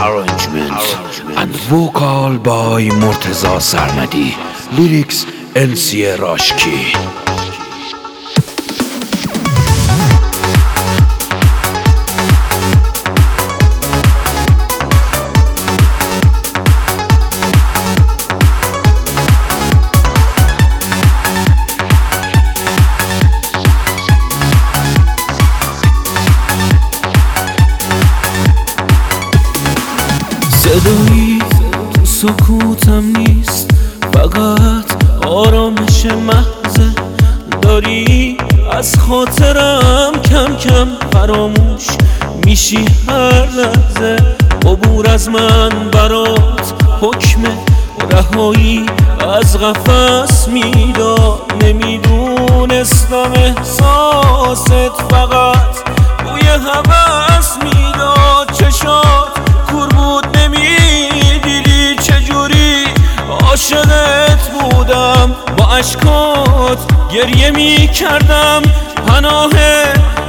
arrangement and vocal by Murtaza Sarmadi, lyrics LC Rashki. صدایی تو سکوتم نیست، فقط آرامش محضه. داری از خاطرم کم کم فراموش میشی هر لحظه. عبور از من برات حکم رهایی از قفس میداد. نمیدونستم احساست فقط بوی هوس میداد. چشات کور بود نمیدیدی چجوری عاشقت بودم. با اشکات گریه میکردم، پناه